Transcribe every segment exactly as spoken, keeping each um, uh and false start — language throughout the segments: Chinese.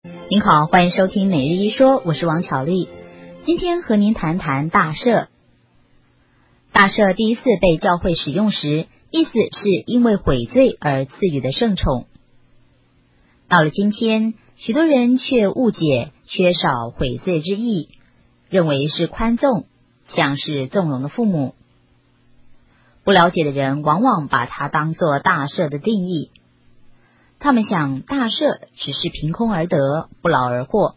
您好，欢迎收听每日一说，我是王巧丽。今天和您谈谈大赦。大赦第一次被教会使用时，意思是因为悔罪而赐予的圣宠。到了今天，许多人却误解，缺少悔罪之意，认为是宽纵，像是纵容的父母。不了解的人往往把它当作大赦的定义，他们想大赦只是凭空而得，不劳而获。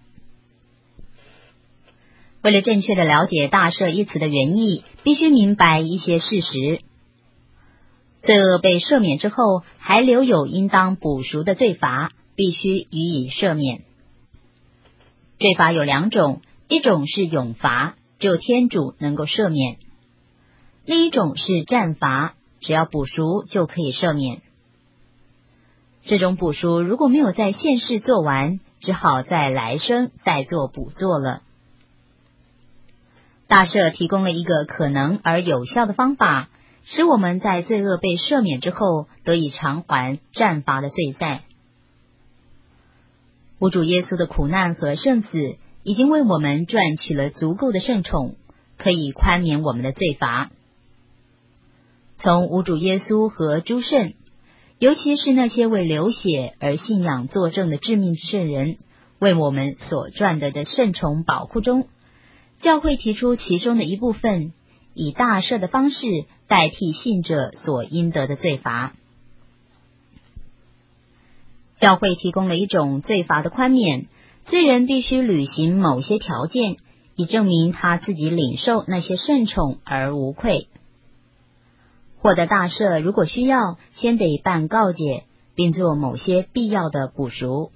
为了正确的了解大赦一词的原意，必须明白一些事实。罪恶被赦免之后，还留有应当补赎的罪罚，必须予以赦免。罪罚有两种，一种是永罚，只有天主能够赦免；另一种是暂罚，只要补赎就可以赦免。这种补赎如果没有在现世做完，只好在来生再做补做了。大赦提供了一个可能而有效的方法，使我们在罪恶被赦免之后，得以偿还暂罚的罪债。吾主耶稣的苦难和圣死，已经为我们赚取了足够的圣宠，可以宽免我们的罪罚。从吾主耶稣和诸圣，尤其是那些为流血而信仰作证的致命圣人，为我们所赚得的圣宠宝库中，教会提出其中的一部分，以大赦的方式代替信者所应得的罪罚。教会提供了一种罪罚的宽免，罪人必须履行某些条件，以证明他自己领受那些圣宠而无愧。获得大赦，如果需要，先得办告解，并做某些必要的补赎。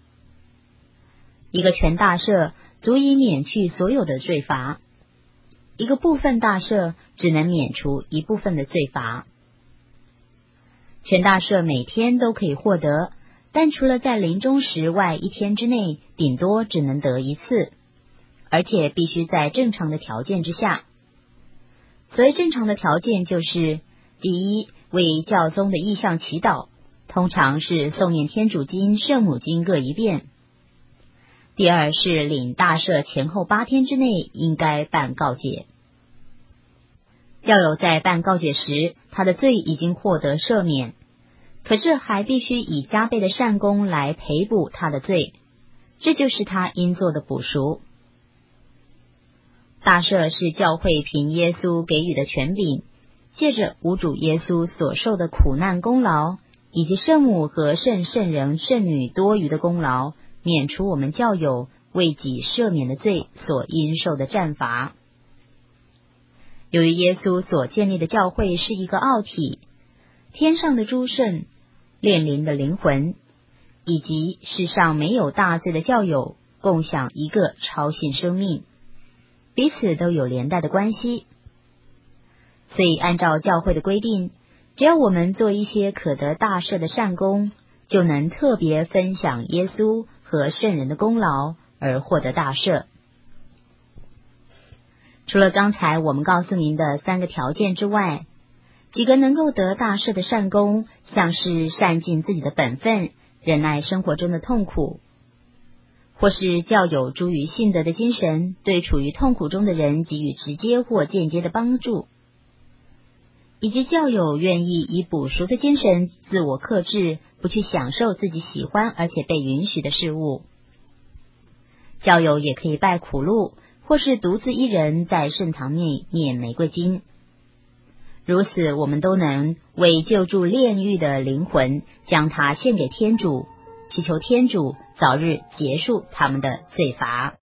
一个全大赦足以免去所有的罪罚，一个部分大赦只能免除一部分的罪罚。全大赦每天都可以获得，但除了在临终时外一天之内，顶多只能得一次，而且必须在正常的条件之下。所谓正常的条件就是：第一，为教宗的意向祈祷，通常是诵念天主经、圣母经各一遍；第二是领大赦前后八天之内应该办告解。教友在办告解时，他的罪已经获得赦免，可是还必须以加倍的善功来赔补他的罪，这就是他应做的补赎。大赦是教会凭耶稣给予的权柄，借着吾主耶稣所受的苦难功劳，以及圣母和圣圣人圣女多余的功劳，免除我们教友为己赦免的罪所应受的暂罚。由于耶稣所建立的教会是一个奥体，天上的诸圣、炼灵的灵魂，以及世上没有大罪的教友，共享一个超性生命，彼此都有连带的关系。所以按照教会的规定，只要我们做一些可得大赦的善功，就能特别分享耶稣和圣人的功劳而获得大赦。除了刚才我们告诉您的三个条件之外，几个能够得大赦的善功，像是善尽自己的本分，忍耐生活中的痛苦，或是教友诸于信德的精神，对处于痛苦中的人给予直接或间接的帮助，以及教友愿意以补赎的精神自我克制，不去享受自己喜欢而且被允许的事物。教友也可以拜苦路，或是独自一人在圣堂内念玫瑰经。如此，我们都能为救助炼狱的灵魂，将它献给天主，祈求天主早日结束他们的罪罚。